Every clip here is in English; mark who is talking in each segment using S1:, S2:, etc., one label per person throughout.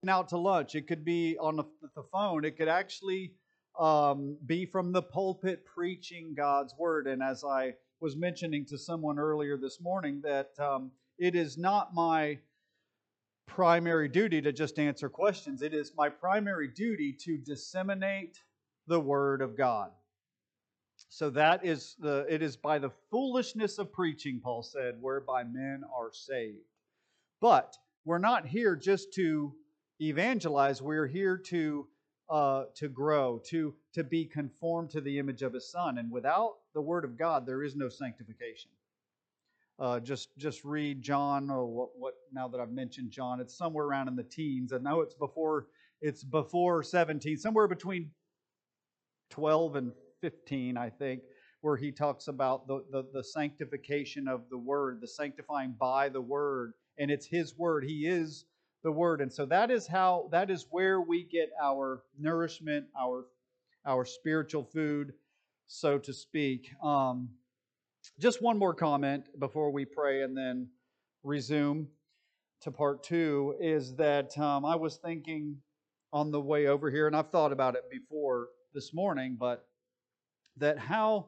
S1: out to lunch. It could be on the phone. It could actually be from the pulpit preaching God's word. And as I was mentioning to someone earlier this morning, that it is not my primary duty to just answer questions. It is my primary duty to disseminate the word of God. So that is it is by the foolishness of preaching, Paul said, whereby men are saved. But we're not here just to evangelize. We're here to grow, to be conformed to the image of His Son. And without the Word of God, there is no sanctification. Just read John. Oh, what? Now that I've mentioned John, it's somewhere around in the teens. I know it's before 17, somewhere between 12 and 15, I think, where he talks about the sanctification of the Word, the sanctifying by the Word, and it's His Word. He is the Word, and so that is where we get our nourishment, our spiritual food, so to speak. Just one more comment before we pray and then resume to part two is that I was thinking on the way over here, and I've thought about it before this morning, but that how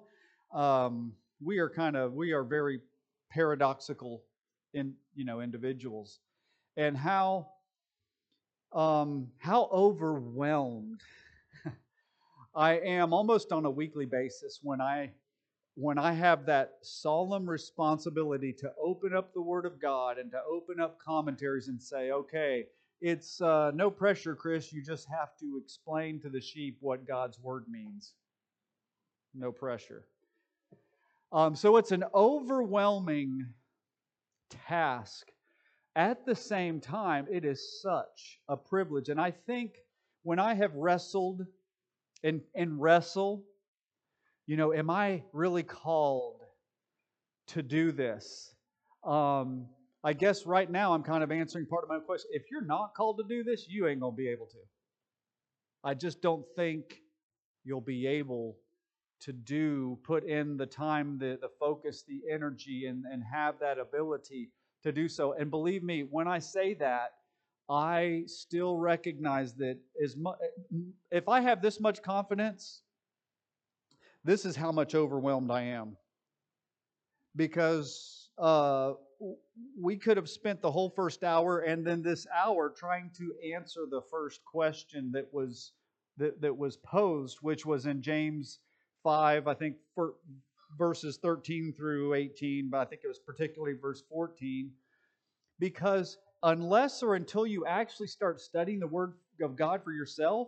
S1: we are very paradoxical individuals, and how overwhelmed I am almost on a weekly basis when I have that solemn responsibility to open up the Word of God and to open up commentaries and say, okay, it's no pressure, Chris. You just have to explain to the sheep what God's Word means. No pressure. So it's an overwhelming task. At the same time, it is such a privilege. And I think when I have wrestled and wrestle, am I really called to do this? I guess right now I'm kind of answering part of my question. If you're not called to do this, you ain't going to be able to. I just don't think you'll be able to put in the time, the focus, the energy, and have that ability to do so. And believe me, when I say that, I still recognize that if I have this much confidence, this is how much overwhelmed I am. Because we could have spent the whole first hour and then this hour trying to answer the first question that was posed, which was in James 5, I think, for verses 13 through 18, but I think it was particularly verse 14. Because unless or until you actually start studying the Word of God for yourself,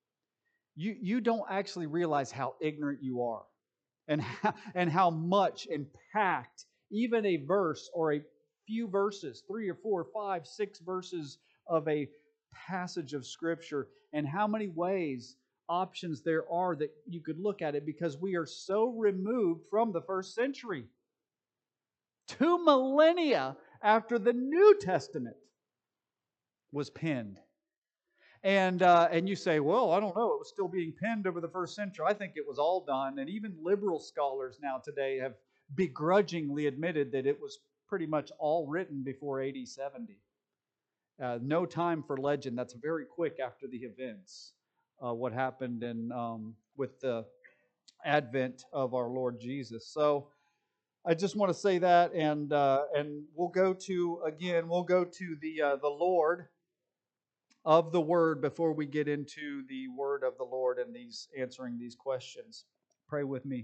S1: you don't actually realize how ignorant you are, and how much impact even a verse or a few verses, 3 or 4 or 5, 6 verses of a passage of Scripture, and how many options there are that you could look at it, because we are so removed from the first century. 2 millennia after the New Testament was penned. And you say, well, I don't know, it was still being penned over the first century. I think it was all done, and even liberal scholars now today have begrudgingly admitted that it was pretty much all written before AD 70. No time for legend. That's very quick after the events. What happened with the advent of our Lord Jesus. So I just want to say that, and we'll go to the Lord of the Word before we get into the Word of the Lord and answering these questions. Pray with me.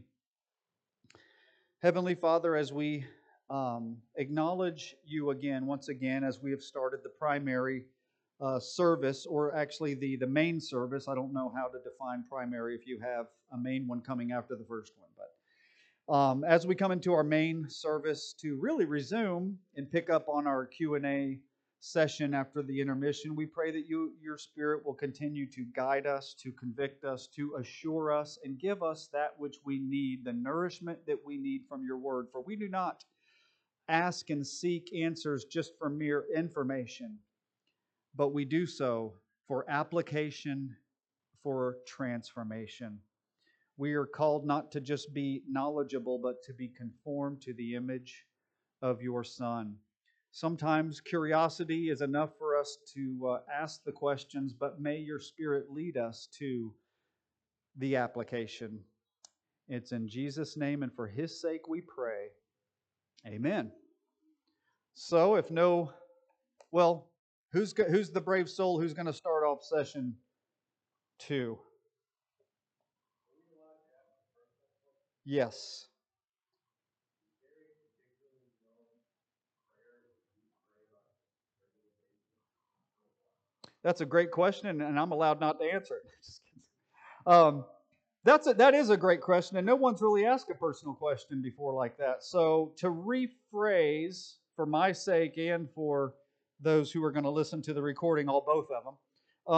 S1: Heavenly Father, as we acknowledge you once again, as we have started the primary service, or actually the main service. I don't know how to define primary if you have a main one coming after the first one, but as we come into our main service to really resume and pick up on our Q&A session after the intermission, we pray that your Spirit will continue to guide us, to convict us, to assure us, and give us that which we need, the nourishment that we need from your word. For we do not ask and seek answers just for mere information, but we do so for application, for transformation. We are called not to just be knowledgeable, but to be conformed to the image of your Son. Sometimes curiosity is enough for us to ask the questions, but may your Spirit lead us to the application. It's in Jesus' name and for His sake we pray. Amen. So, if no, well, who's the brave soul who's going to start off session 2? Yes. That's a great question, and I'm allowed not to answer it. Just kidding. That is a great question, and no one's really asked a personal question before like that. So to rephrase, for my sake and for those who are going to listen to the recording, both of them,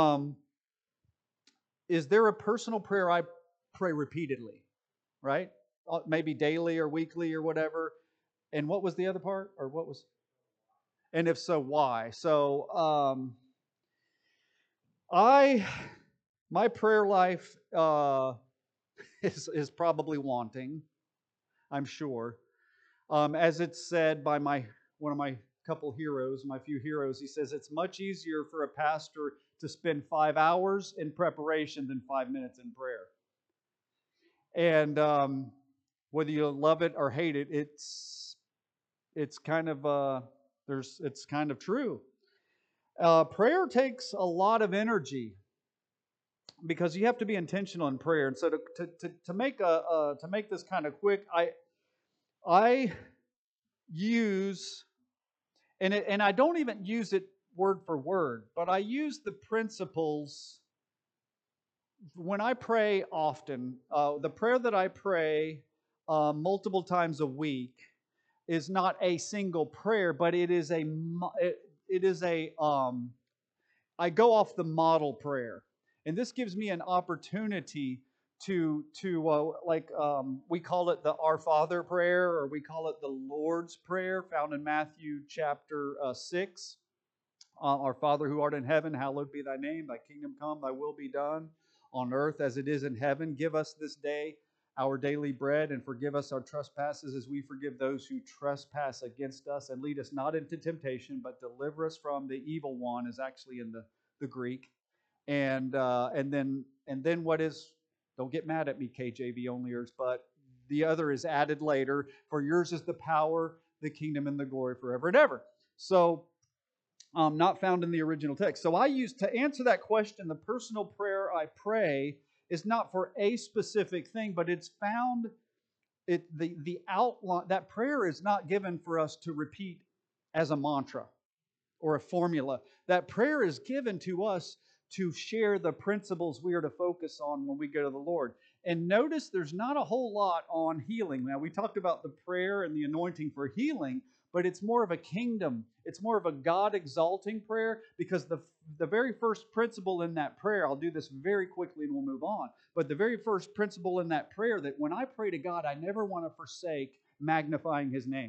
S1: is there a personal prayer I pray repeatedly, right? Maybe daily or weekly or whatever. And what was the other part, or what was? And if so, why? So my prayer life is probably wanting, I'm sure. As it's said by one of my few heroes, he says it's much easier for a pastor to spend 5 hours in preparation than 5 minutes in prayer. And whether you love it or hate it, it's kind of it's kind of true. Prayer takes a lot of energy because you have to be intentional in prayer. And so to make this kind of quick, I use, and I don't even use it word for word, but I use the principles when I pray often. The prayer that I pray multiple times a week is not a single prayer, but it is I go off the model prayer, and this gives me an opportunity to we call it the Our Father prayer, or we call it the Lord's Prayer, found in Matthew chapter 6. Our Father who art in heaven, hallowed be thy name. Thy kingdom come, thy will be done on earth as it is in heaven. Give us this day our daily bread, and forgive us our trespasses as we forgive those who trespass against us. And lead us not into temptation, but deliver us from the evil one, is actually in the Greek. And then what is, don't get mad at me, KJV onlyers, but the other is added later. For yours is the power, the kingdom, and the glory forever and ever. So, not found in the original text. So I use, to answer that question, the personal prayer I pray is not for a specific thing, but it's found, the outline, that prayer is not given for us to repeat as a mantra or a formula. That prayer is given to us to share the principles we are to focus on when we go to the Lord. And notice there's not a whole lot on healing. Now, we talked about the prayer and the anointing for healing, but it's more of a kingdom. It's more of a God-exalting prayer, because the very first principle in that prayer, I'll do this very quickly and we'll move on, but the very first principle in that prayer, that when I pray to God, I never want to forsake magnifying His name.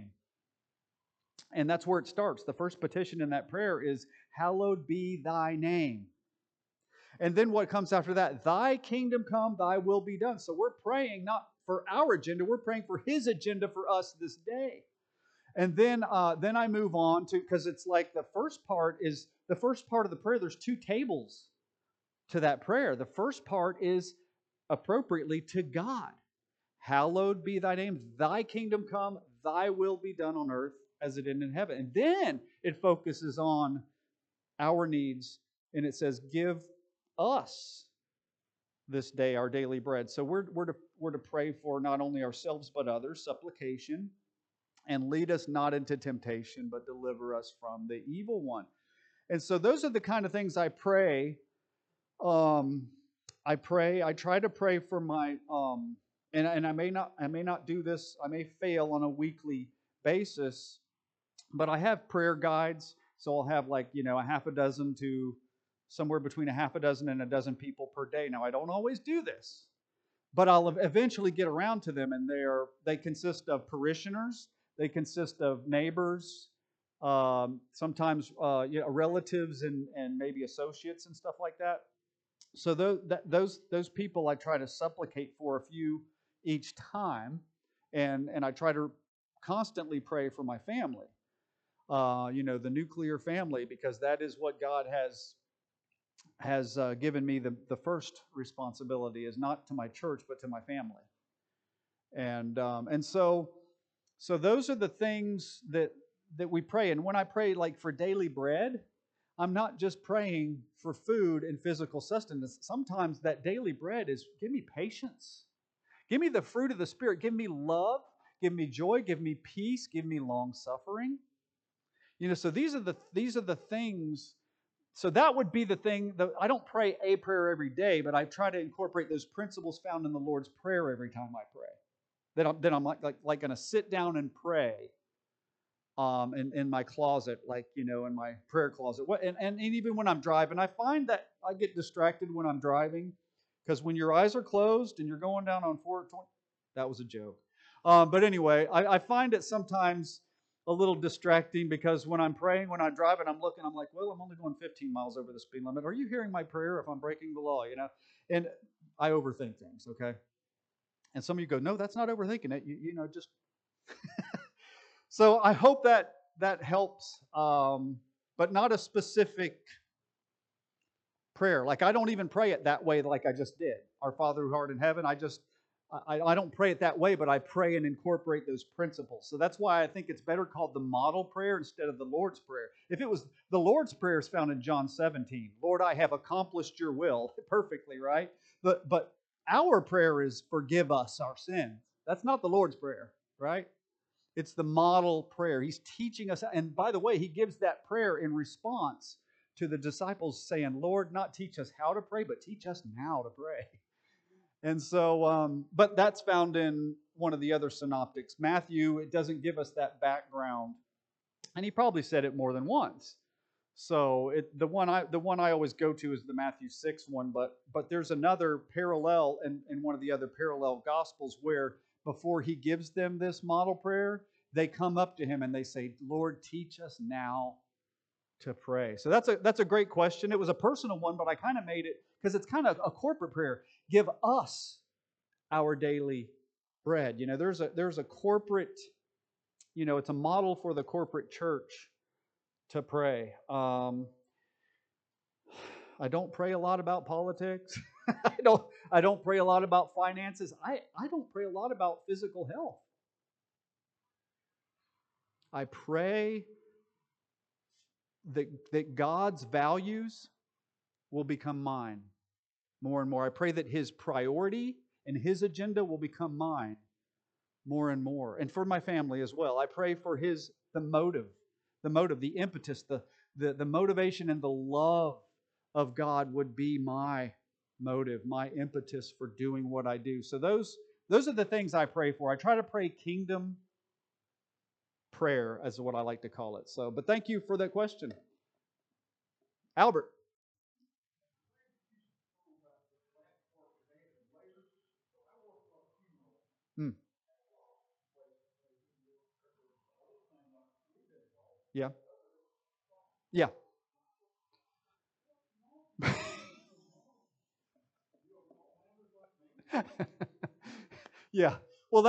S1: And that's where it starts. The first petition in that prayer is, hallowed be thy name. And then what comes after that? Thy kingdom come, thy will be done. So we're praying not for our agenda, we're praying for His agenda for us this day. And then I move on to, because it's like the first part of the prayer, there's 2 tables to that prayer. The first part is appropriately to God. Hallowed be thy name, thy kingdom come, thy will be done on earth as it is in heaven. And then it focuses on our needs, and it says, give us this day our daily bread. So we're to pray for not only ourselves but others, supplication, and lead us not into temptation, but deliver us from the evil one. And so those are the kind of things I pray. I try to pray for my, and I may not do this, I may fail on a weekly basis, but I have prayer guides. So I'll have a half a dozen to somewhere between a half a dozen and a dozen people per day. Now, I don't always do this, but I'll eventually get around to them, and they consist of parishioners, they consist of neighbors, sometimes relatives and maybe associates and stuff like that. So those people I try to supplicate for a few each time, and I try to constantly pray for my family. the nuclear family, because that is what God has given me the first responsibility, is not to my church but to my family. And so those are the things that we pray. And when I pray like for daily bread, I'm not just praying for food and physical sustenance. Sometimes that daily bread is, give me patience. Give me the fruit of the Spirit. Give me love. Give me joy. Give me peace. Give me long suffering. So these are the things. So that would be the thing. I don't pray a prayer every day, but I try to incorporate those principles found in the Lord's Prayer every time I pray. That I'm like going to sit down and pray in my closet, in my prayer closet. And even when I'm driving, I find that I get distracted when I'm driving, because when your eyes are closed and you're going down on 420, that was a joke. But anyway, I find it sometimes a little distracting, because when I'm praying, when I'm driving, I'm like, well, I'm only going 15 miles over the speed limit. Are you hearing my prayer if I'm breaking the law? And I overthink things, okay? And some of you go, no, that's not overthinking it. Just so I hope that helps, but not a specific prayer. Like, I don't even pray it that way, like I just did. Our Father who art in heaven. I don't pray it that way, but I pray and incorporate those principles. So that's why I think it's better called the model prayer instead of the Lord's Prayer. If it was the Lord's Prayer, is found in John 17. Lord, I have accomplished your will perfectly, right? But our prayer is, forgive us our sins. That's not the Lord's Prayer, right? It's the model prayer. He's teaching us. And by the way, he gives that prayer in response to the disciples saying, Lord, not teach us how to pray, but teach us now to pray. And so, but that's found in one of the other synoptics. Matthew, it doesn't give us that background. And he probably said it more than once. So the one I always go to is the Matthew 6 one, but there's another parallel in one of the other parallel gospels, where before he gives them this model prayer, they come up to him and they say, Lord, teach us now to pray. So that's a great question. It was a personal one, but I kind of made it because it's kind of a corporate prayer. Give us our daily bread. There's a corporate, it's a model for the corporate church to pray. I don't pray a lot about politics. I don't pray a lot about finances. I don't pray a lot about physical health. I pray that God's values will become mine more and more. I pray that his priority and his agenda will become mine more and more. And for my family as well. I pray for the motive, the impetus, the motivation and the love of God would be my motive, my impetus for doing what I do. So those are the things I pray for. I try to pray kingdom prayer, as what I like to call it. So, but thank you for that question. Albert. Hmm. Yeah. Yeah. Yeah. Well,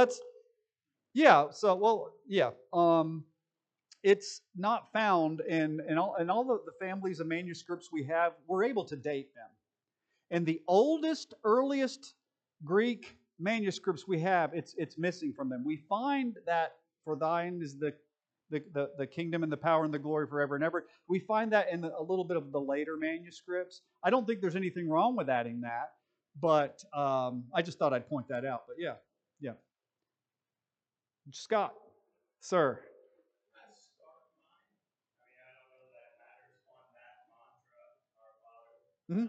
S1: yeah. It's not found in all the families of manuscripts we have. We're able to date them. And the oldest, earliest Greek manuscripts we have, it's missing from them. We find that for thine is the kingdom and the power and the glory forever and ever. We find that in a little bit of the later manuscripts. I don't think there's anything wrong with adding that, but I just thought I'd point that out. But yeah. Scott, sir. Mm-hmm.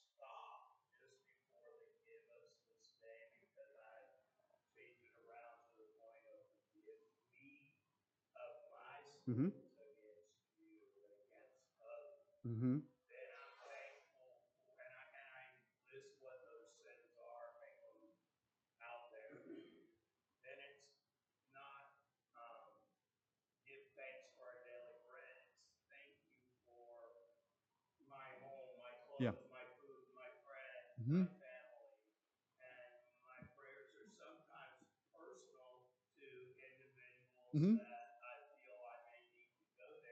S1: Mm-hmm. Mm-hmm. Yeah. Mm-hmm. Mm-hmm.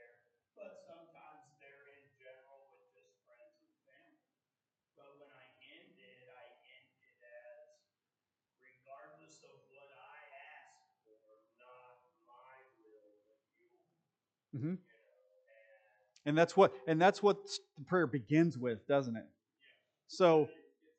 S1: Mm-hmm. And that's what the prayer begins with, doesn't it? So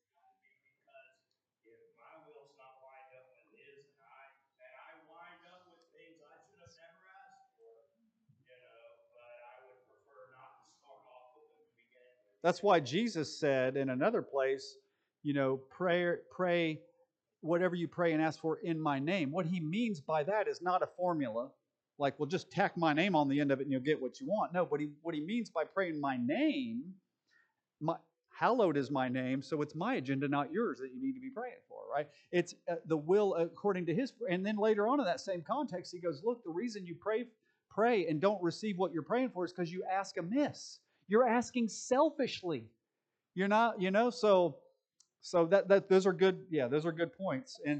S1: that's why Jesus said in another place, pray whatever you pray and ask for in my name. What he means by that is not a formula, like, well, just tack my name on the end of it and you'll get what you want. No, but what he means by praying my name, hallowed is my name, so it's my agenda, not yours, that you need to be praying for, right? It's the will according to his. And then later on in that same context, he goes, look, the reason you pray and don't receive what you're praying for is because you ask amiss. You're asking selfishly. You're not, so that those are good. Yeah, those are good points. And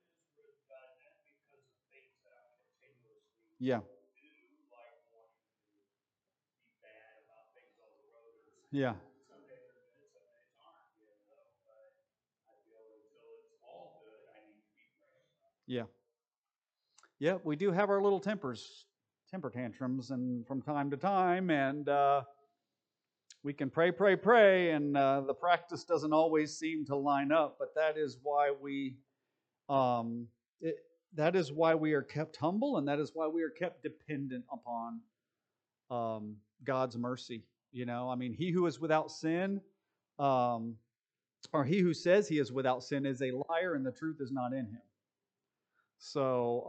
S1: yeah, yeah, yeah, yeah. We do have our little temper tantrums, and from time to time, and we can pray, and the practice doesn't always seem to line up. But um, it, that is why we are kept humble, and that is why we are kept dependent upon God's mercy. I mean, he who is without sin, um, or he who says he is without sin, is a liar, and the truth is not in him. So,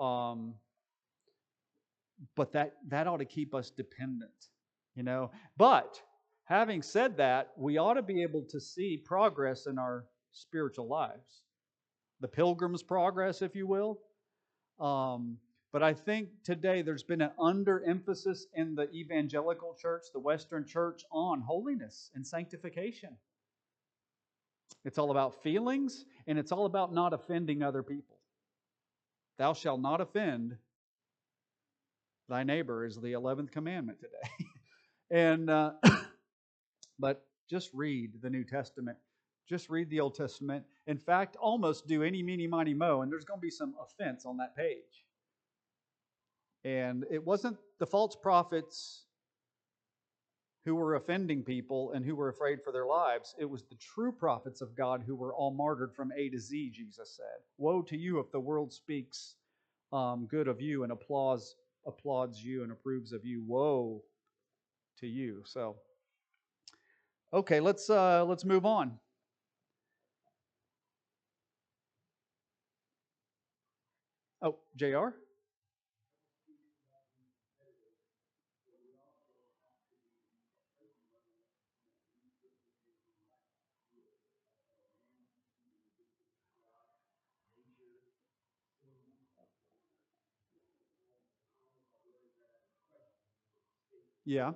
S1: but that ought to keep us dependent. But having said that, we ought to be able to see progress in our spiritual lives, the pilgrim's progress, if you will. Um, but I think today there's been an underemphasis in the evangelical church, the Western church, on holiness and sanctification. It's all about feelings, and it's all about not offending other people. Thou shalt not offend thy neighbor is the 11th commandment today. And but just read the New Testament. Just read the Old Testament. In fact, almost do any, meeny, miny, mo, and there's going to be some offense on that page. And it wasn't the false prophets who were offending people and who were afraid for their lives. It was the true prophets of God who were all martyred from A to Z, Jesus said. Woe to you if the world speaks good of you and applauds you and approves of you. Woe to you. So, okay, let's move on. Oh, JR? Yeah.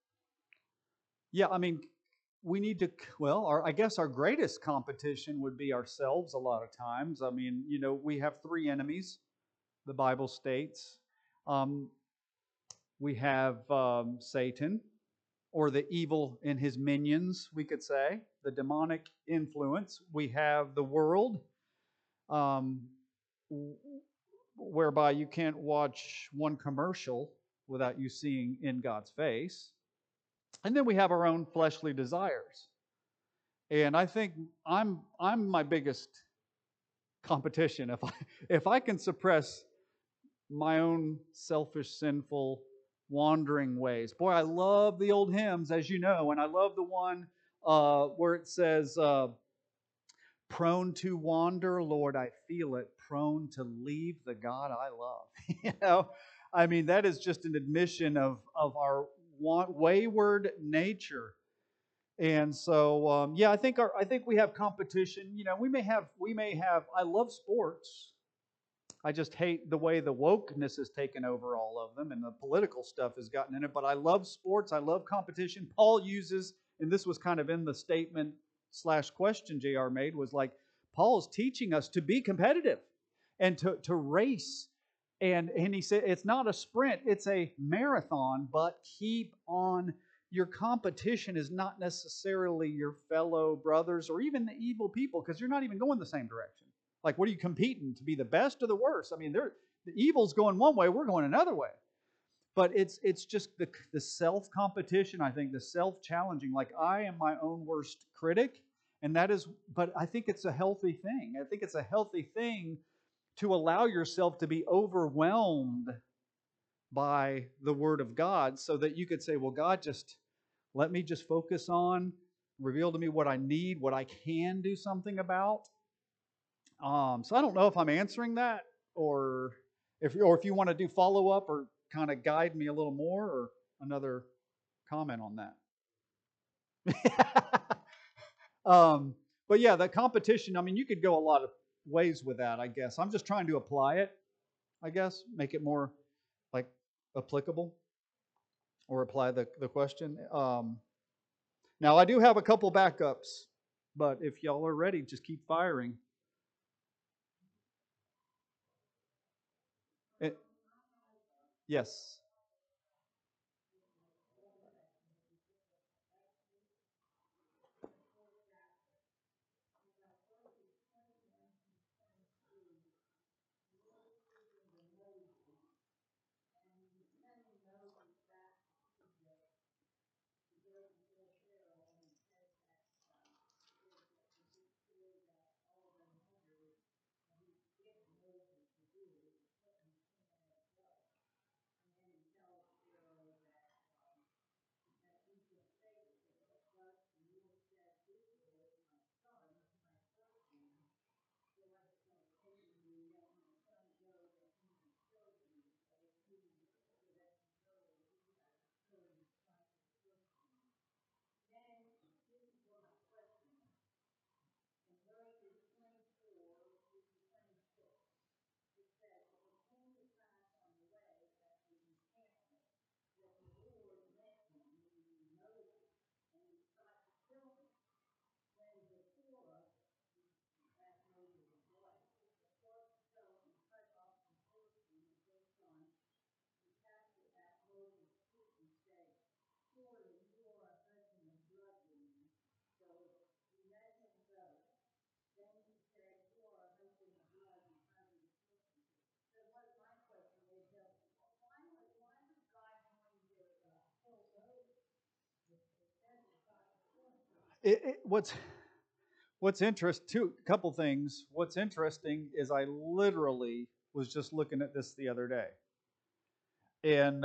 S1: Yeah, I mean, we need to, well, I guess our greatest competition would be ourselves a lot of times. I mean, we have three enemies, the Bible states. Um, we have Satan, or the evil in his minions, we could say, the demonic influence. We have the world, um, whereby you can't watch one commercial without you seeing in God's face. And then we have our own fleshly desires. And I think I'm my biggest competition. If I can suppress my own selfish, sinful, wandering ways. Boy, I love the old hymns, as you know, and I love the one where it says, "Prone to wander, Lord, I feel it. Prone to leave the God I love." I mean, that is just an admission of our wayward nature. And so, yeah, I think we have competition. We may have. I love sports. I just hate the way the wokeness has taken over all of them, and the political stuff has gotten in it. But I love sports. I love competition. Paul uses, and this was kind of in the statement / question JR made, was like, Paul's teaching us to be competitive and to race. And he said it's not a sprint, it's a marathon, but keep on. Your competition is not necessarily your fellow brothers or even the evil people, because you're not even going the same direction. Like, what are you competing to be, the best or the worst? I mean, the evil's going one way, we're going another way. but it's just the self competition. I think the self challenging. Like I am my own worst critic, and that is. But I think it's a healthy thing. I think it's a healthy thing to allow yourself to be overwhelmed by the Word of God, so that you could say, "Well, God, just let me just focus on, reveal to me what I need, what I can do something about." So I don't know if I'm answering that, or if you want to do follow up or kind of guide me a little more, or another comment on that. But yeah, the competition. I mean, you could go a lot of ways with that. I guess I'm just trying to apply it. I guess make it more like applicable, or apply the question. Now I do have a couple backups, but if y'all are ready, just keep firing. It, yes. What's interesting? Two couple things. What's interesting is I literally was just looking at this the other day, and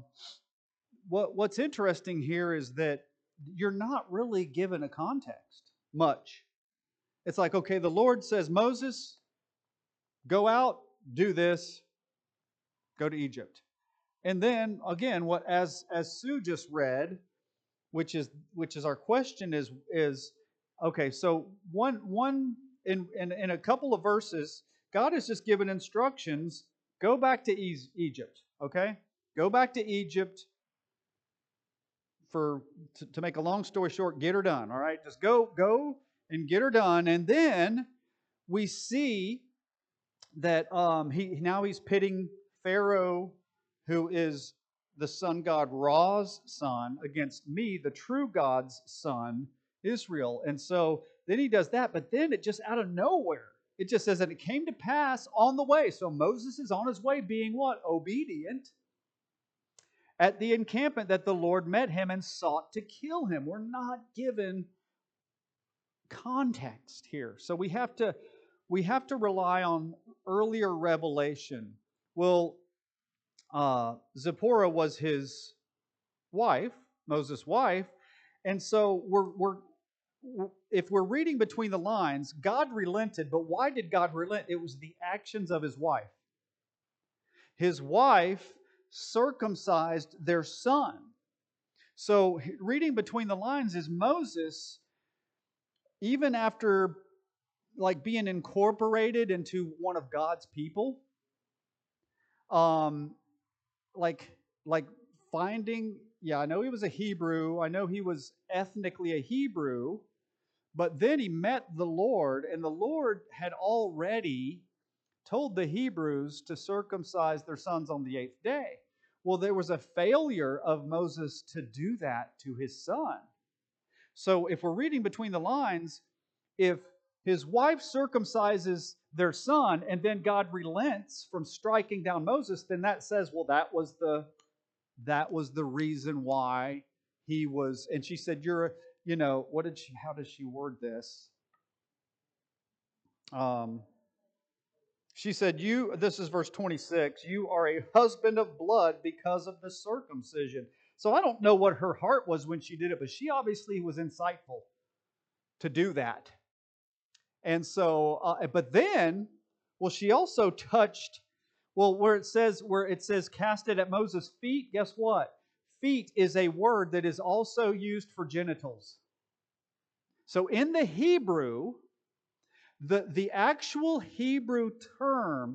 S1: what's interesting here is that you're not really given a context much. It's like, okay, the Lord says, Moses, go out, do this, go to Egypt. And then again, what as Sue just read, which is our question is okay, so one in a couple of verses, God has just given instructions, go back to Egypt, okay? Go back to Egypt for to make a long story short, get her done, all right? Just go and get her done. And then we see that he's pitting Pharaoh, who is the sun god Ra's son, against me, the true God's son, Israel. And so then he does that, but then it just out of nowhere, it just says that it came to pass on the way. So Moses is on his way, being what? Obedient. At the encampment that the Lord met him and sought to kill him. We're not given context here. So we have to rely on earlier revelation. Well, Zipporah was his wife, Moses' wife, and so if we're reading between the lines, God relented, but why did God relent? It was the actions of his wife. His wife circumcised their son. So reading between the lines is Moses, even after like being incorporated into one of God's people, um, like like finding, yeah, I know he was a Hebrew, I know he was ethnically a Hebrew, but then he met the Lord, and the Lord had already told the Hebrews to circumcise their sons on the 8th day. Well, there was a failure of Moses to do that to his son. So if we're reading between the lines, if his wife circumcises their son and then God relents from striking down Moses, then that says, well, that was that was the reason why he was. And she said, how does she word this? She said, this is verse 26, you are a husband of blood because of the circumcision. So I don't know what her heart was when she did it, but she obviously was insightful to do that. And so, but then, well, she also touched, well, where it says cast it at Moses' feet, guess what? Feet is a word that is also used for genitals. So in the Hebrew, the actual Hebrew term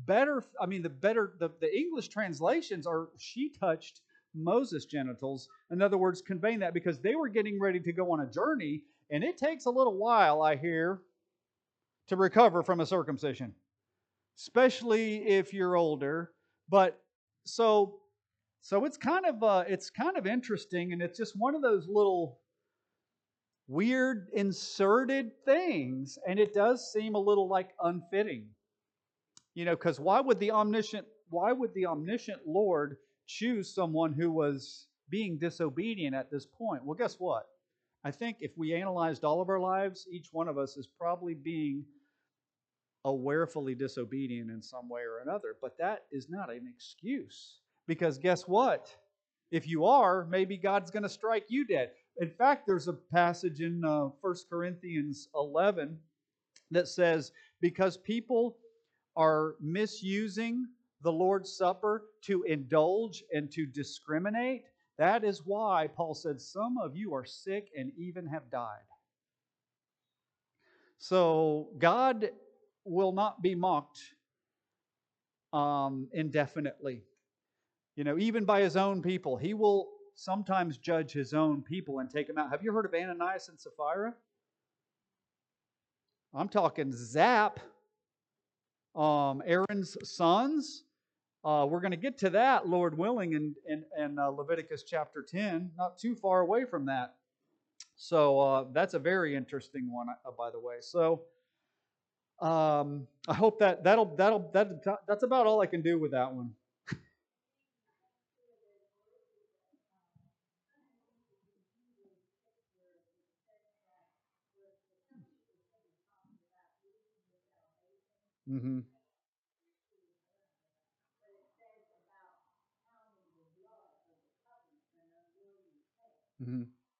S1: the English translations are she touched Moses' genitals. In other words, conveying that because they were getting ready to go on a journey, and it takes a little while, I hear, to recover from a circumcision, especially if you're older. But so it's kind of interesting, and it's just one of those little weird inserted things, and it does seem a little like unfitting, because why would the omniscient Lord choose someone who was being disobedient at this point? Well, guess what? I think if we analyzed all of our lives, each one of us is probably being awarefully disobedient in some way or another. But that is not an excuse, because guess what? If you are, maybe God's going to strike you dead. In fact, there's a passage in 1 Corinthians 11 that says, because people are misusing the Lord's Supper to indulge and to discriminate, that is why Paul said, some of you are sick and even have died. So God will not be mocked indefinitely. Even by his own people. He will sometimes judge his own people and take them out. Have you heard of Ananias and Sapphira? I'm talking Zap, Aaron's sons. We're going to get to that, Lord willing, in Leviticus chapter 10, not too far away from that. So that's a very interesting one, by the way. So I hope that's about all I can do with that one. Mm-hmm. Mm-hmm.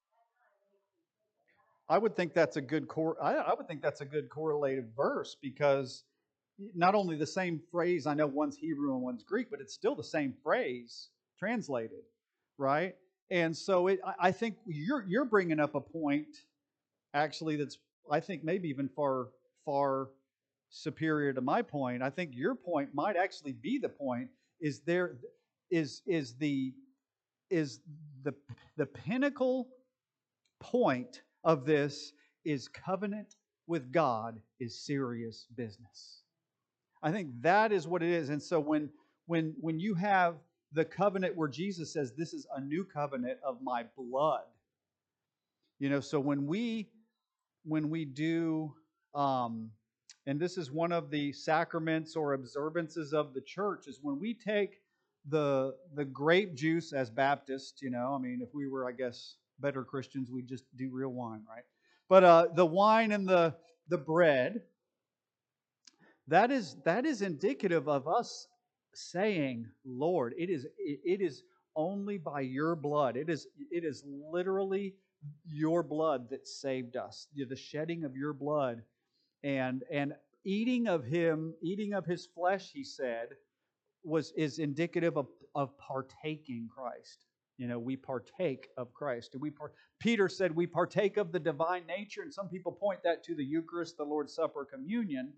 S1: I would think that's a good I would think that's a good correlative verse, because not only the same phrase, I know one's Hebrew and one's Greek, but it's still the same phrase translated, right? And so I think you're bringing up a point actually that's, I think, maybe even far superior to my point. I think your point might actually be the point. Is there is the the pinnacle point of this is covenant with God is serious business. I think that is what it is. And so when you have the covenant where Jesus says, this is a new covenant of my blood, so when we do, and this is one of the sacraments or observances of the church, is when we take the grape juice as Baptists. If we were, I guess, better Christians, we'd just do real wine, right? But the wine and the bread, that is indicative of us saying, Lord, it is only by your blood. It is literally your blood that saved us. The shedding of your blood, and eating of his flesh, he said, is indicative of partaking Christ. We partake of Christ. Peter said we partake of the divine nature, and some people point that to the Eucharist, the Lord's Supper, communion.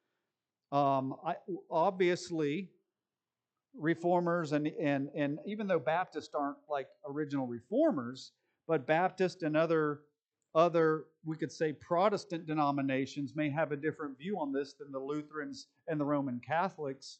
S1: Obviously, reformers and even though Baptists aren't like original reformers, but Baptist and other we could say Protestant denominations may have a different view on this than the Lutherans and the Roman Catholics.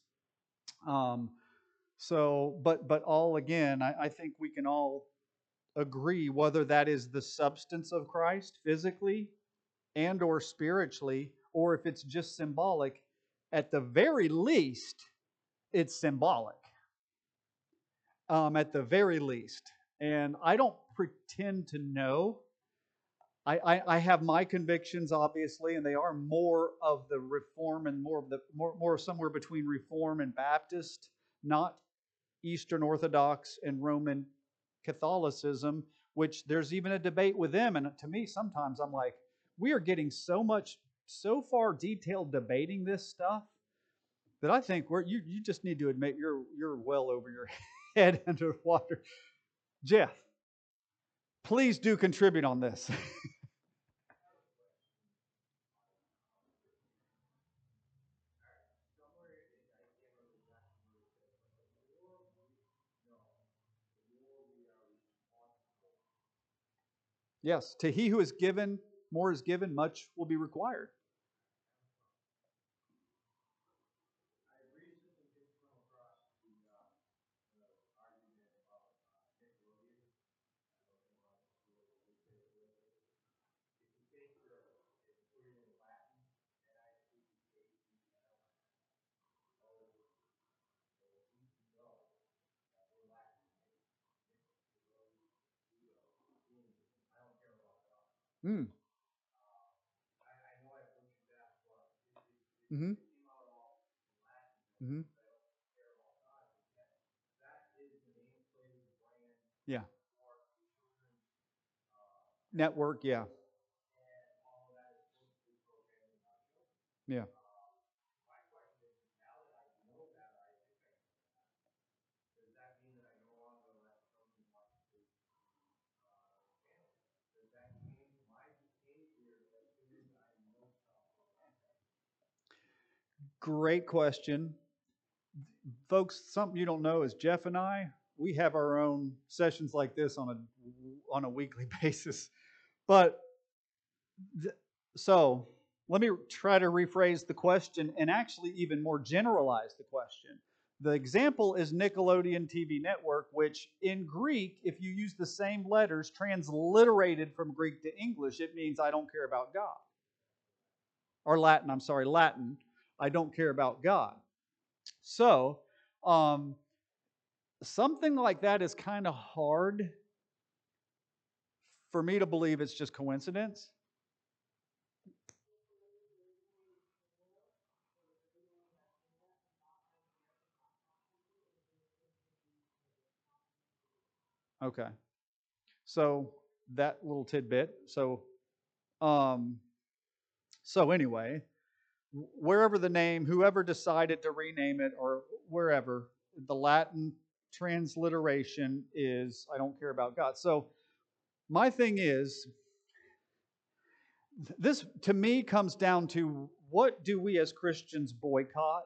S1: But all, again, I think we can all agree, whether that is the substance of Christ physically and or spiritually, or if it's just symbolic. At the very least, it's symbolic. at the very least. And I don't pretend to know. I have my convictions, obviously, and they are more of the Reform and more somewhere between Reform and Baptist, not Eastern Orthodox and Roman Catholicism, which there's even a debate with them. And to me, sometimes I'm like, we are getting so far detailed debating this stuff that I think you just need to admit you're well over your head underwater. Jeff, please do contribute on this. Yes, to he who is given, more is given, much will be required. Mm. Mm-hmm. Mm-hmm. Yeah. Network, yeah. Yeah. Great question. Folks, something you don't know is Jeff and I, we have our own sessions like this on a weekly basis. But th- so let me try to rephrase the question and actually even more generalize the question. The example is Nickelodeon TV Network, which in Greek, if you use the same letters transliterated from Greek to English, it means I don't care about God. Or Latin, I'm sorry, Latin, I don't care about God. So, um, something like that is kind of hard for me to believe it's just coincidence. Okay. So that little tidbit. Um, so anyway, wherever the name, whoever decided to rename it or wherever, the Latin transliteration is I don't care about God. So my thing is, this to me comes down to what do we as Christians boycott?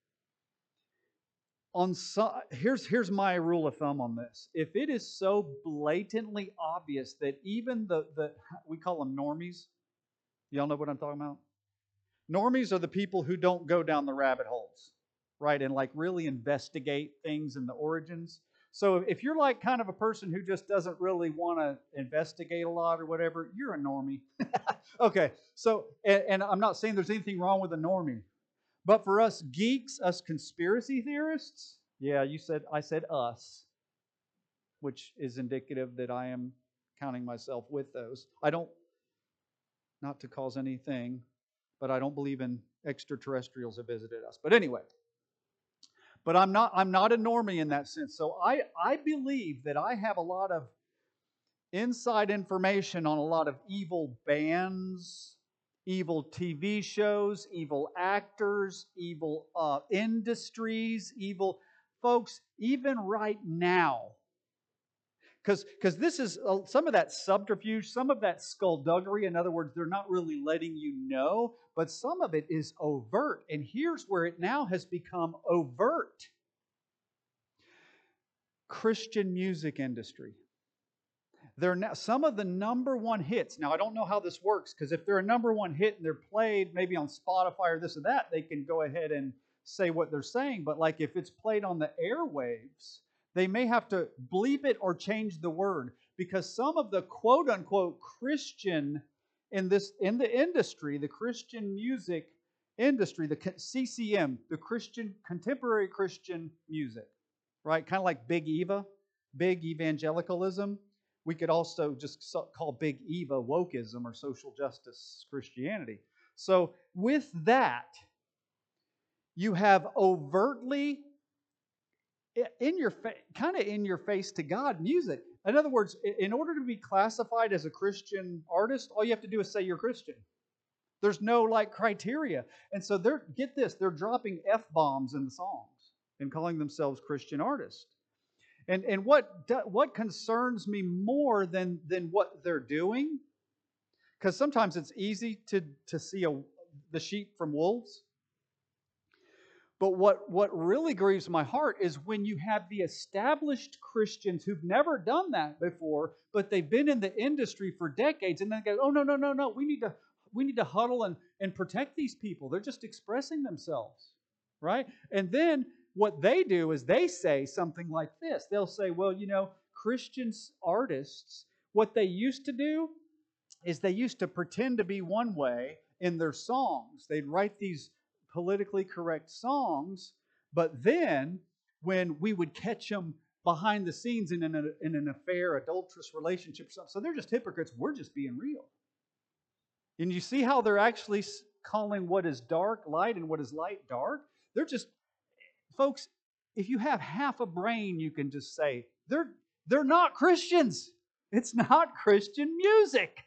S1: Here's my rule of thumb on this. If it is so blatantly obvious that even the we call them normies, y'all know what I'm talking about? Normies are the people who don't go down the rabbit holes, right? And like really investigate things and the origins. So if you're like kind of a person who just doesn't really want to investigate a lot or whatever, you're a normie. Okay, so and I'm not saying there's anything wrong with a normie, but for us geeks, us conspiracy theorists, yeah, I said us, which is indicative that I am counting myself with those. I don't, not to cause anything, but I don't believe in extraterrestrials have visited us. But anyway, but I'm not a normie in that sense. So I believe that I have a lot of inside information on a lot of evil bands, evil TV shows, evil actors, evil industries, evil folks, even right now. Because this is some of that subterfuge, some of that skullduggery. In other words, they're not really letting you know, but some of it is overt. And here's where it now has become overt. Christian music industry. They're now some of the number one hits. Now I don't know how this works because if they're a number one hit and they're played maybe on Spotify or this or that, they can go ahead and say what they're saying. But like if it's played on the airwaves, they may have to bleep it or change the word because some of the quote unquote Christian in the industry, the Christian music industry, the CCM, the Christian contemporary Christian music, right? Kind of like Big Eva. big evangelicalism. We could also just call big Eva wokeism or social justice Christianity. So with that, you have overtly in your kind of in your face to God music. In other words, in order to be classified as a Christian artist, all you have to do is say you're Christian. There's no like criteria. And so get this, they're dropping F-bombs in the songs and calling themselves Christian artists. And what concerns me more than what they're doing, because sometimes it's easy to see the sheep from wolves. But what really grieves my heart is when you have the established Christians who've never done that before, but they've been in the industry for decades, and then they go, oh, no, we need to huddle and protect these people. They're just expressing themselves, right? And then what they do is they say something like this. They'll say, well, Christian artists, what they used to do is they used to pretend to be one way in their songs. They'd write these politically correct songs, but then when we would catch them behind the scenes in an affair, adulterous relationship, so they're just hypocrites. We're just being real. And you see how they're actually calling what is dark light and what is light dark? They're just, folks, if you have half a brain, you can just say, they're not Christians. It's not Christian music.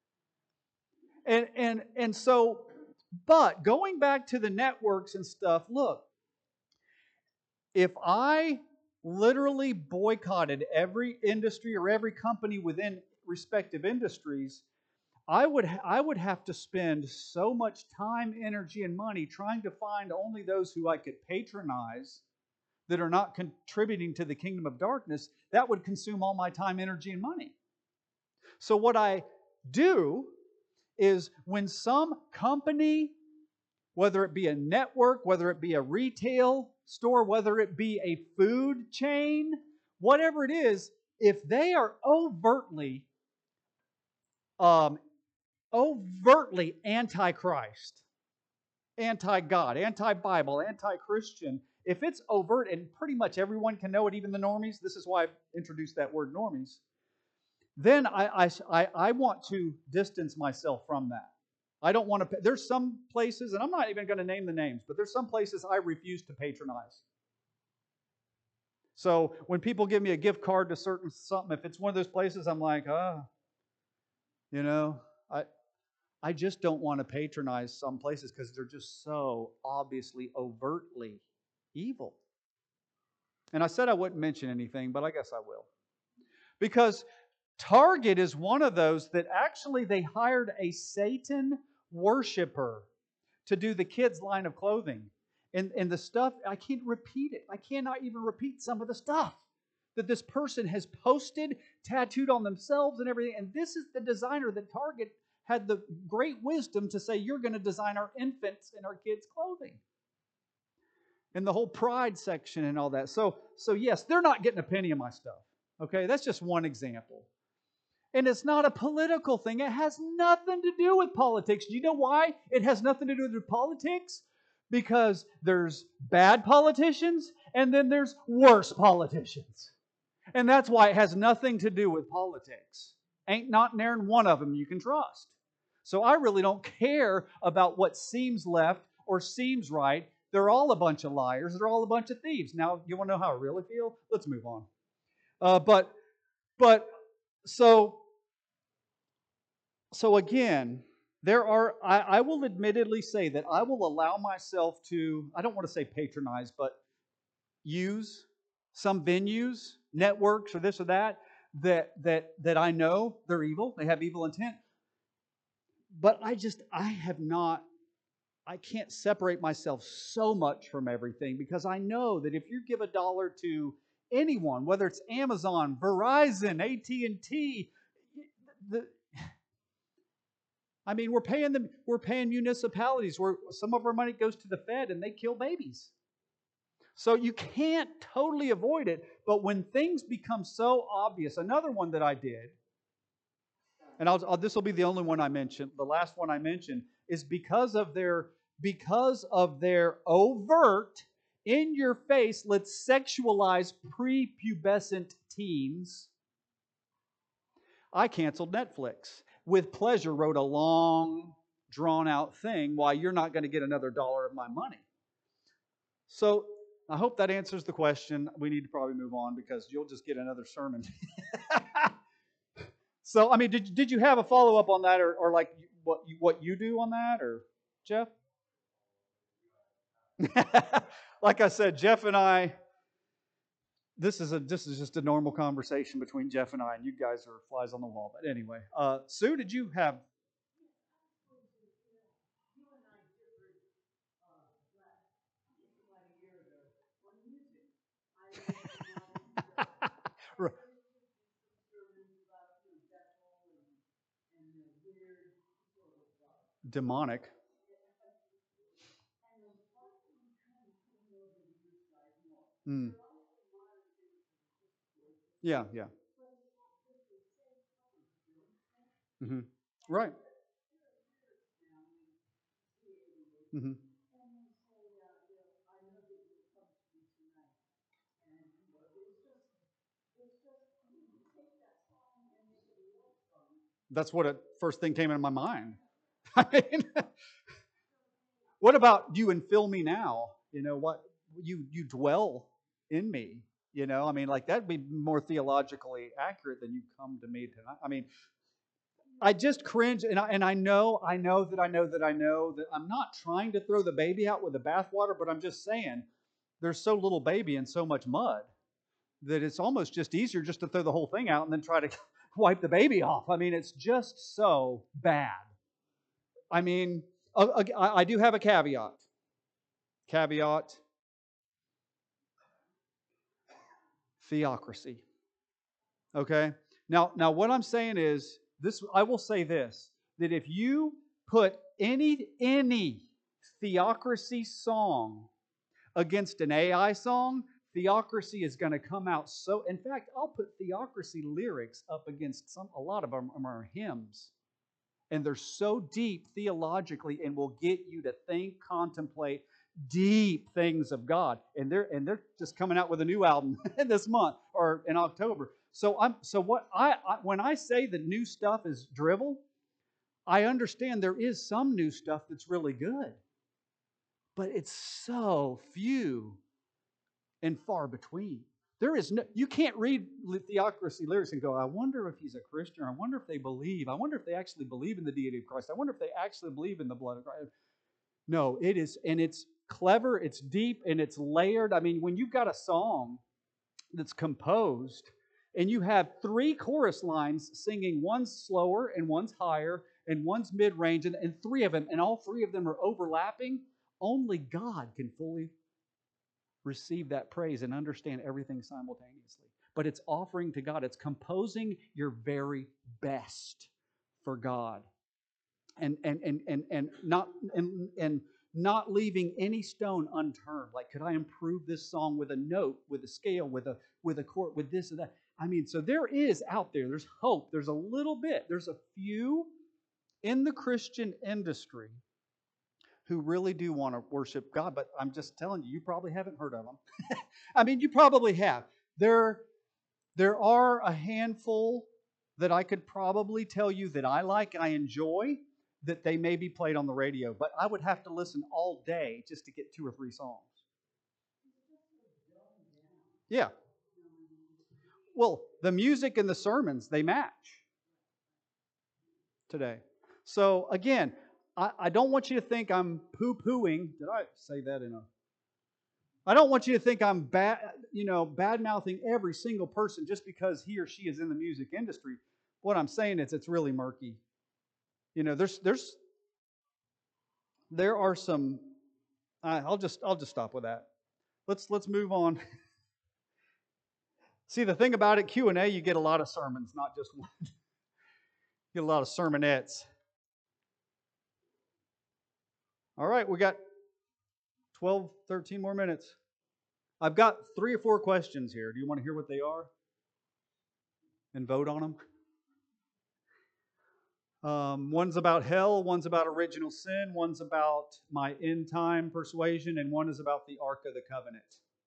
S1: And so, but going back to the networks and stuff, look, if I literally boycotted every industry or every company within respective industries, I would have to spend so much time, energy, and money trying to find only those who I could patronize that are not contributing to the kingdom of darkness. That would consume all my time, energy, and money. So what I do is when some company, whether it be a network, whether it be a retail store, whether it be a food chain, whatever it is, if they are overtly anti-Christ, anti-God, anti-Bible, anti-Christian, if it's overt and pretty much everyone can know it, even the normies, this is why I've introduced that word normies, then I want to distance myself from that. I don't want to. There's some places, and I'm not even going to name the names, but there's some places I refuse to patronize. So when people give me a gift card to certain something, if it's one of those places, I'm like, I just don't want to patronize some places because they're just so obviously overtly evil. And I said I wouldn't mention anything, but I guess I will. Because Target is one of those that actually they hired a Satan worshiper to do the kids' line of clothing. And the stuff, I can't repeat it. I cannot even repeat some of the stuff that this person has posted, tattooed on themselves and everything. And this is the designer that Target had the great wisdom to say, you're going to design our infants and our kids' clothing. And the whole pride section and all that. So yes, they're not getting a penny of my stuff. Okay, that's just one example. And it's not a political thing. It has nothing to do with politics. Do you know why it has nothing to do with politics? Because there's bad politicians and then there's worse politicians. And that's why it has nothing to do with politics. Ain't not nary one of them you can trust. So I really don't care about what seems left or seems right. They're all a bunch of liars. They're all a bunch of thieves. Now, you want to know how I really feel? Let's move on. So again, I will admittedly say that I will allow myself to, I don't want to say patronize, but use some venues, networks, or this or that I know they're evil, they have evil intent. But I can't separate myself so much from everything because I know that if you give $1 to anyone, whether it's Amazon, Verizon, AT&T, we're paying municipalities where some of our money goes to the Fed and they kill babies. So you can't totally avoid it, but when things become so obvious, another one that I did, and this will be the only one I mentioned, the last one I mentioned, is because of their overt in your face, let's sexualize prepubescent teens. I canceled Netflix. With pleasure wrote a long, drawn-out thing why you're not going to get another dollar of my money. So I hope that answers the question. We need to probably move on because you'll just get another sermon. So, I mean, did you have a follow-up on that, or like what you do on that, or Jeff? Like I said, Jeff and I, this is just a normal conversation between Jeff and I, and you guys are flies on the wall. But anyway, Sue, did you have? Demonic. Mm. Yeah, yeah. Mm-hmm. Right. Mm-hmm. That's what it first thing came in my mind. I mean, what about you and fill me now? You know what you dwell in me. You know, I mean, like that'd be more theologically accurate than you come to me tonight. I mean, I just cringe, and I know that I'm not trying to throw the baby out with the bathwater, but I'm just saying there's so little baby and so much mud that it's almost just easier just to throw the whole thing out and then try to wipe the baby off. I mean, it's just so bad. I mean, I do have a caveat. Caveat: theocracy. Okay. Now, what I'm saying is this. I will say this: that if you put any theocracy song against an AI song, theocracy is going to come out so. In fact, I'll put theocracy lyrics up against a lot of them are hymns, and they're so deep theologically, and will get you to think, contemplate deep things of God. And they're just coming out with a new album this month or in October. So what when I say that new stuff is drivel, I understand there is some new stuff that's really good, but it's so few and far between. There is no, you can't read theocracy lyrics and go, I wonder if he's a Christian. I wonder if they believe. I wonder if they actually believe in the deity of Christ. I wonder if they actually believe in the blood of Christ. No, it is, and it's clever, it's deep, and it's layered. I mean, when you've got a song that's composed and you have three chorus lines singing, one's slower and one's higher and one's mid-range, and three of them, and all three of them are overlapping, only God can fully receive that praise and understand everything simultaneously. But it's offering to God. It's composing your very best for God. And not leaving any stone unturned. Like, could I improve this song with a note, with a scale, with a chord, with this and that? I mean, so there is out there. There's hope. There's a little bit. There's a few in the Christian industry who really do want to worship God. But I'm just telling you, you probably haven't heard of them. I mean, you probably have. There are a handful that I could probably tell you that I like and I enjoy, that they may be played on the radio, but I would have to listen all day just to get 2 or 3 songs. Yeah. Well, the music and the sermons, they match today. So again, I don't want you to think I'm poo-pooing. Did I say that in a... I don't want you to think I'm bad-mouthing every single person just because he or she is in the music industry. What I'm saying is it's really murky. You know, there are some... I'll just stop with that. Let's move on. See, the thing about it, Q&A, you get a lot of sermons, not just one. You get a lot of sermonettes. All right, we got 12, 13 more minutes. I've got 3 or 4 questions here. Do you want to hear what they are? And vote on them? One's about hell, one's about original sin, one's about my end time persuasion, and one is about the Ark of the Covenant.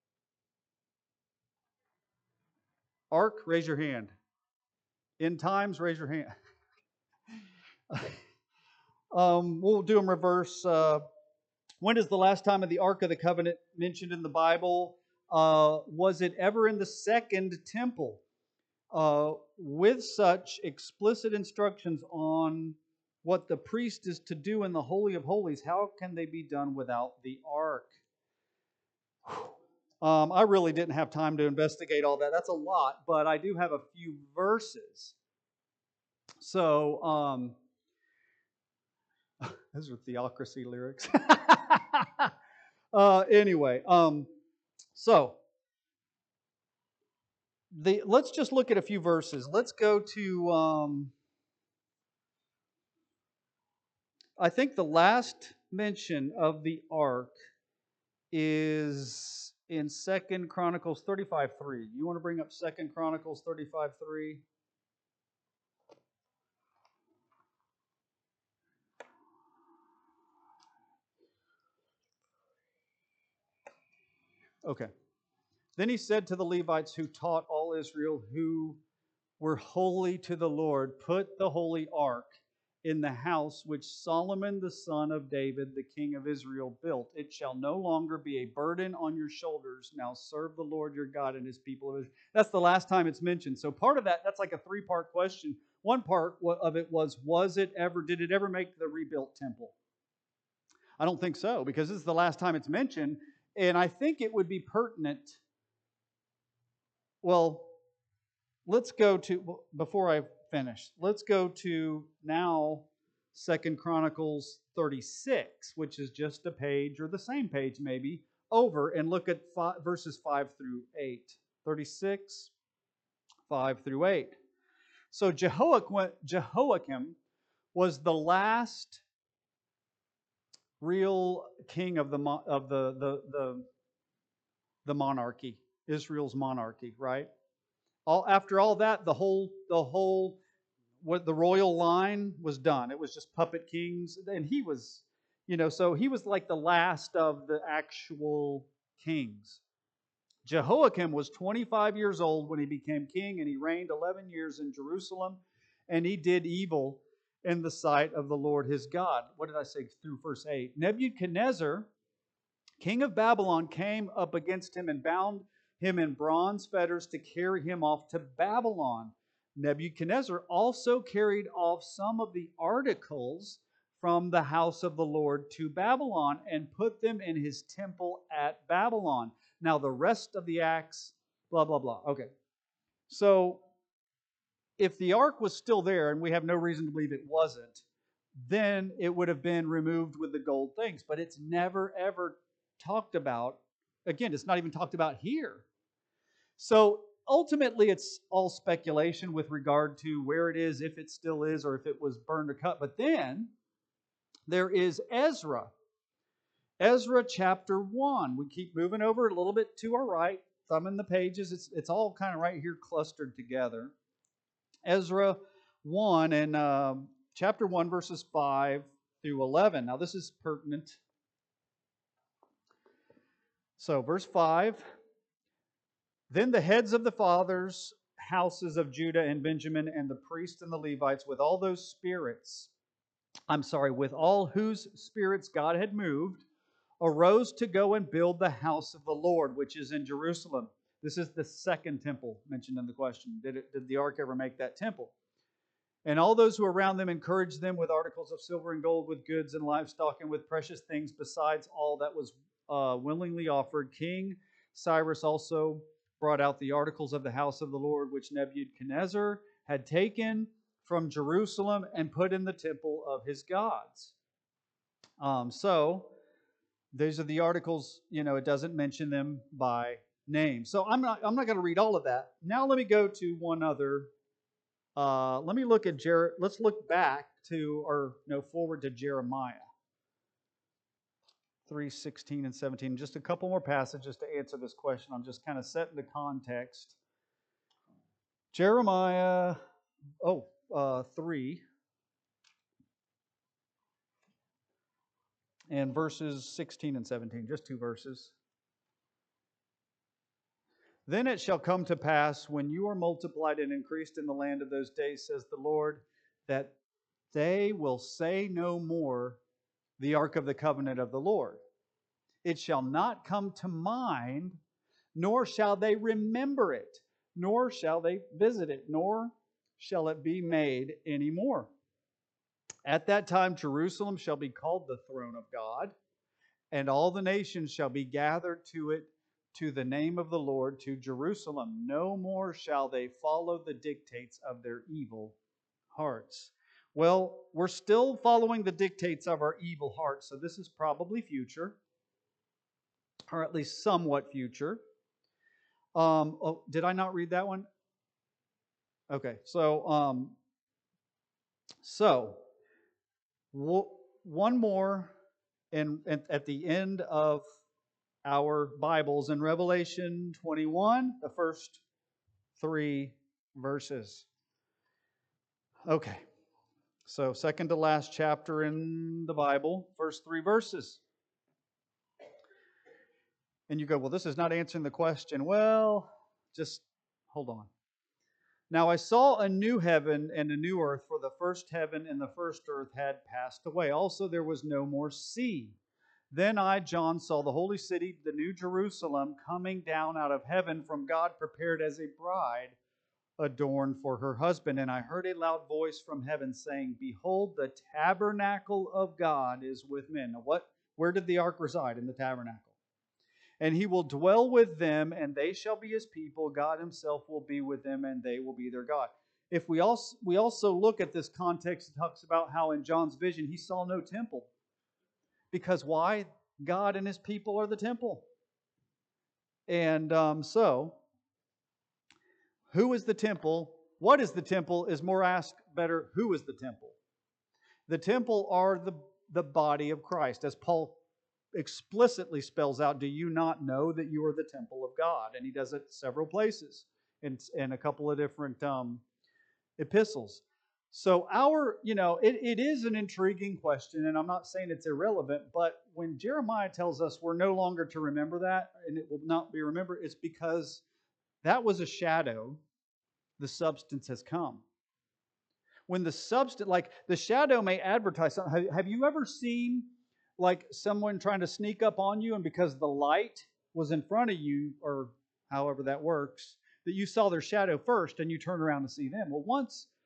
S1: Ark, raise your hand. End times, raise your hand. We'll do them reverse. When is the last time of the Ark of the Covenant mentioned in the Bible? Was it ever in the second temple? With such explicit instructions on what the priest is to do in the Holy of Holies, how can they be done without the ark? I really didn't have time to investigate all that. That's a lot, but I do have a few verses. So, those are theocracy lyrics. Anyway, so let's just look at a few verses. Let's go to, I think the last mention of the ark is in 2 Chronicles 35:3. You want to bring up 2 Chronicles 35:3? Okay. Then he said to the Levites who taught all Israel, who were holy to the Lord, put the holy ark in the house which Solomon the son of David, the king of Israel, built. It shall no longer be a burden on your shoulders. Now serve the Lord your God and his people of Israel. That's the last time it's mentioned. So part of that's like a three-part question. One part of it did it ever make the rebuilt temple? I don't think so, because this is the last time it's mentioned. And I think it would be pertinent. Well, let's go to, before I finish, let's go to now 2 Chronicles 36, which is just a page, or the same page maybe, over, and look at verses 5 through 8. 36, 5 through 8. So Jehoiakim was the last real king of the monarchy, Israel's monarchy, right? After all that, the royal line was done. It was just puppet kings, and he was, so he was like the last of the actual kings. Jehoiakim was 25 years old when he became king, and he reigned 11 years in Jerusalem, and he did evil in the sight of the Lord his God. What did I say through verse 8? Nebuchadnezzar, king of Babylon, came up against him and bound him in bronze fetters to carry him off to Babylon. Nebuchadnezzar also carried off some of the articles from the house of the Lord to Babylon and put them in his temple at Babylon. Now the rest of the acts, blah, blah, blah. Okay. So if the ark was still there, and we have no reason to believe it wasn't, then it would have been removed with the gold things. But it's never, ever talked about. Again, it's not even talked about here. So ultimately, it's all speculation with regard to where it is, if it still is, or if it was burned or cut. But then there is Ezra. Ezra chapter 1. We keep moving over a little bit to our right, thumbing the pages. It's all kind of right here clustered together. Ezra 1 and chapter 1, verses 5 through 11. Now, this is pertinent. So, verse 5. Then the heads of the fathers' houses of Judah and Benjamin, and the priests and the Levites, with all whose spirits God had moved, arose to go and build the house of the Lord, which is in Jerusalem. This is the second temple mentioned in the question. Did the ark ever make that temple? And all those who were around them encouraged them with articles of silver and gold, with goods and livestock, and with precious things, besides all that was willingly offered. King Cyrus also brought out the articles of the house of the Lord, which Nebuchadnezzar had taken from Jerusalem and put in the temple of his gods. So these are the articles. It doesn't mention them by name. So I'm not going to read all of that. Now let me go to one other. Let me look at let's look back to, forward to Jeremiah 3:16 and 17. Just a couple more passages to answer this question. I'm just kind of setting the context. Jeremiah 3. and verses 16 and 17, just 2 verses. Then it shall come to pass, when you are multiplied and increased in the land of those days, says the Lord, that they will say no more, the ark of the covenant of the Lord. It shall not come to mind, nor shall they remember it, nor shall they visit it, nor shall it be made any more. At that time Jerusalem shall be called the throne of God, and all the nations shall be gathered to it, to the name of the Lord, to Jerusalem. No more shall they follow the dictates of their evil hearts. Well, we're still following the dictates of our evil hearts, so this is probably future, or at least somewhat future. Did I not read that one? Okay, so one more, and at the end of our Bibles in Revelation 21, the first 3 verses. Okay, so second to last chapter in the Bible, first 3 verses. And you go, well, this is not answering the question. Well, just hold on. Now I saw a new heaven and a new earth, for the first heaven and the first earth had passed away. Also there was no more sea. Then I, John, saw the holy city, the new Jerusalem, coming down out of heaven from God, prepared as a bride adorned for her husband. And I heard a loud voice from heaven saying, behold, the tabernacle of God is with men. Now where did the ark reside? In the tabernacle. And he will dwell with them, and they shall be his people. God himself will be with them, and they will be their God. If we also look at this context, it talks about how in John's vision he saw no temple. Because why? God and his people are the temple. And so, who is the temple? What is the temple is more asked better, who is the temple? The temple are the body of Christ. As Paul explicitly spells out, do you not know that you are the temple of God? And he does it several places in a couple of different epistles. So it is an intriguing question, and I'm not saying it's irrelevant, but when Jeremiah tells us we're no longer to remember that, and it will not be remembered, it's because that was a shadow. The substance has come. When the substance, like the shadow may advertise something. Have you ever seen like someone trying to sneak up on you, and because the light was in front of you, or however that works, that you saw their shadow first and you turn around to see them? Well,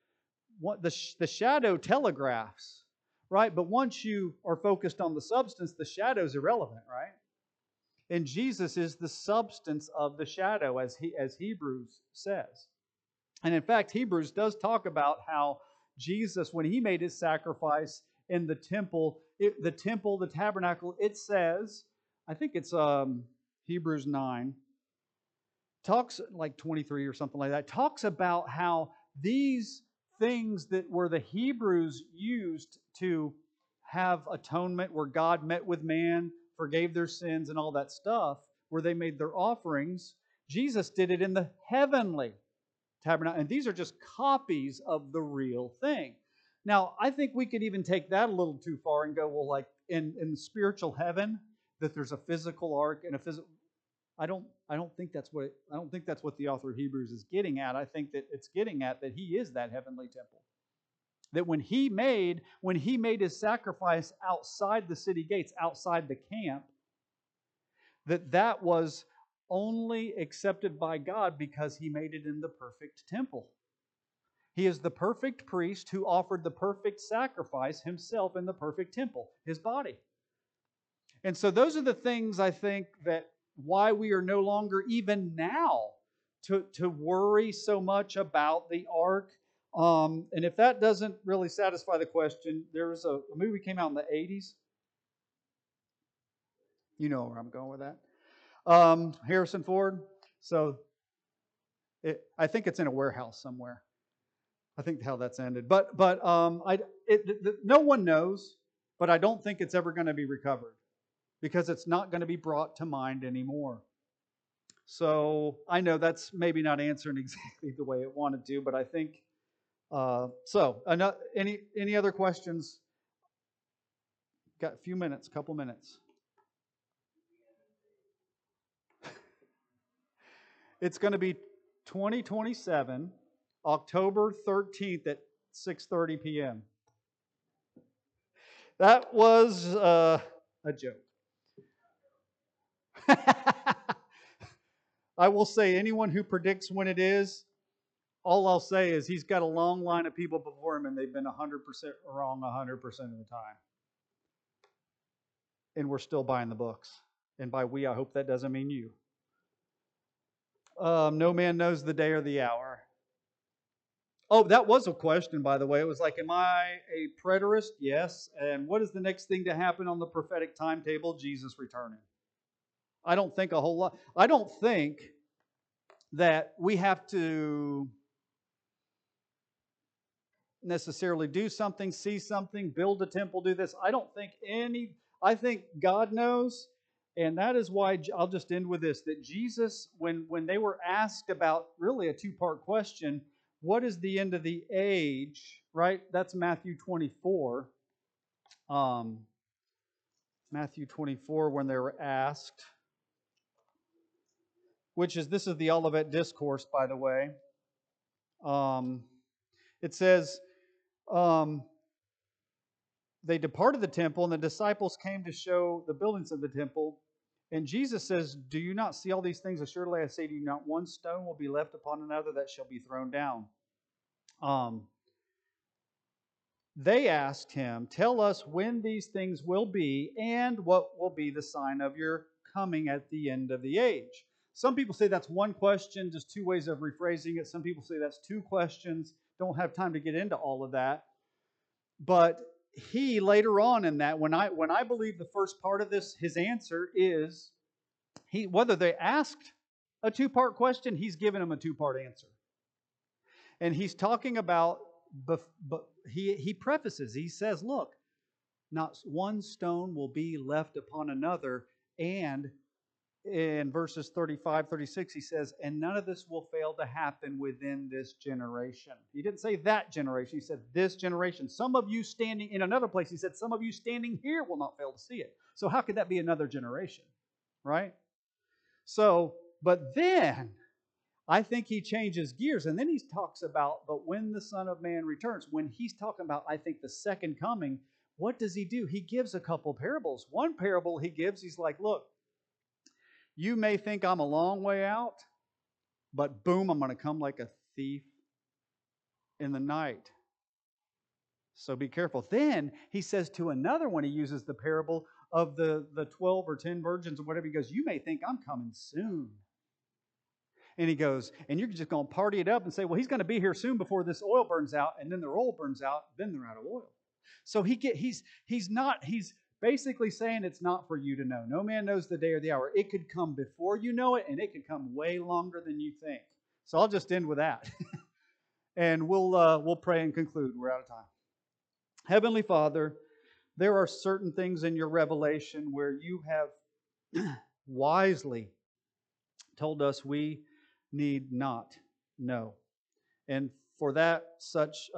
S1: the shadow telegraphs, right? But once you are focused on the substance, the shadow is irrelevant, right? And Jesus is the substance of the shadow, as Hebrews says. And in fact, Hebrews does talk about how Jesus, when he made his sacrifice in the temple, the tabernacle, it says, I think it's Hebrews 9, talks like 23 or something like that, talks about how these things that were the Hebrews used to have atonement, where God met with man, forgave their sins and all that stuff, where they made their offerings, Jesus did it in the heavenly tabernacle. And these are just copies of the real thing. Now, I think we could even take that a little too far and go, well, like in spiritual heaven, that there's a physical ark and a physical. I don't think that's what the author of Hebrews is getting at. I think that it's getting at that he is that heavenly temple. That when he made his sacrifice outside the city gates, outside the camp, that was only accepted by God because he made it in the perfect temple. He is the perfect priest who offered the perfect sacrifice himself in the perfect temple, his body. And so those are the things, I think, that why we are no longer even now to worry so much about the ark. And if that doesn't really satisfy the question, there's a movie came out in the 80s. You know where I'm going with that. Harrison Ford. So I think it's in a warehouse somewhere. I think how that's ended. But no one knows, but I don't think it's ever going to be recovered, because it's not going to be brought to mind anymore. So I know that's maybe not answering exactly the way it wanted to, but I think so. Any other questions? Got a few minutes, couple minutes. It's going to be 2027, October 13th at 6:30 p.m. That was a joke. I will say anyone who predicts when it is, all I'll say is he's got a long line of people before him and they've been 100% wrong 100% of the time. And we're still buying the books. And by we, I hope that doesn't mean you. No man knows the day or the hour. Oh, that was a question, by the way. It was like, am I a preterist? Yes. And what is the next thing to happen on the prophetic timetable? Jesus returning. I don't think a whole lot. I don't think that we have to necessarily do something, see something, build a temple, do this. I think God knows. And that is why I'll just end with this, that Jesus, when they were asked about really a two-part question, what is the end of the age, right? That's Matthew 24. Matthew 24, when they were asked, this is the Olivet Discourse, by the way. It says, they departed the temple, and the disciples came to show the buildings of the temple. And Jesus says, do you not see all these things? Assuredly, I say to you, not one stone will be left upon another that shall be thrown down. They asked him, tell us when these things will be and what will be the sign of your coming at the end of the age. Some people say that's one question, just two ways of rephrasing it. Some people say that's two questions. Don't have time to get into all of that. But he later on in that, when I believe the first part of this, his answer is whether they asked a two-part question, he's given them a two-part answer. And he's talking about, but he prefaces, he says, look, not one stone will be left upon another. And in verses 35, 36, he says, and none of this will fail to happen within this generation. He didn't say that generation. He said this generation. Some of you standing, in another place, he said, some of you standing here will not fail to see it. So how could that be another generation? Right? So, but then I think he changes gears, and then he talks about, but when the Son of Man returns, when he's talking about, I think, the second coming, what does he do? He gives a couple parables. One parable he gives, he's like, look, you may think I'm a long way out, but boom, I'm going to come like a thief in the night. So be careful. Then he says to another one, he uses the parable of the 12 or 10 virgins or whatever. He goes, you may think I'm coming soon. And he goes, and you're just going to party it up and say, well, he's going to be here soon before this oil burns out, and then their oil burns out, then they're out of oil. So he's basically saying it's not for you to know. No man knows the day or the hour. It could come before you know it, and it could come way longer than you think. So I'll just end with that. And we'll pray and conclude. We're out of time. Heavenly Father, there are certain things in your revelation where you have wisely told us we need not know. And for that, such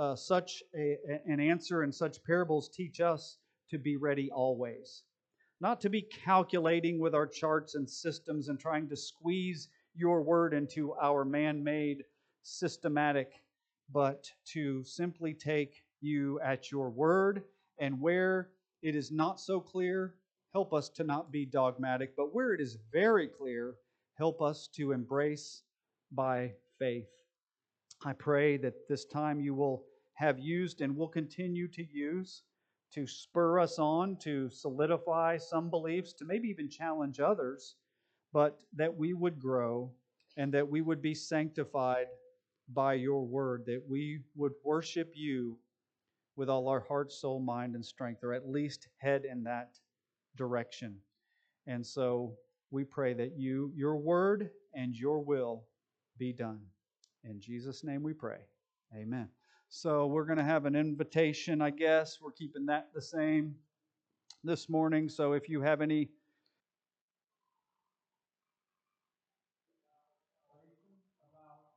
S1: an answer and such parables teach us to be ready always. Not to be calculating with our charts and systems and trying to squeeze your word into our man-made systematic, but to simply take you at your word, and where it is not so clear, help us to not be dogmatic, but where it is very clear, help us to embrace by faith. I pray that this time you will have used and will continue to use to spur us on, to solidify some beliefs, to maybe even challenge others, but that we would grow and that we would be sanctified by your word, that we would worship you with all our heart, soul, mind, and strength, or at least head in that direction. And so we pray that your word and your will be done. In Jesus' name we pray. Amen. So we're going to have an invitation, I guess. We're keeping that the same this morning. So if you have any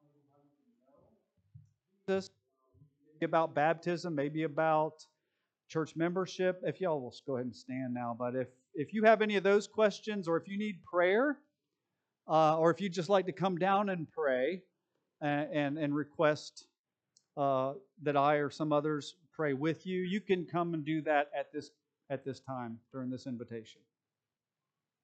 S1: about baptism, maybe about church membership. If y'all will go ahead and stand now, but if you have any of those questions, or if you need prayer, or if you'd just like to come down and pray and request that I or some others pray with you, you can come and do that at this time during this invitation.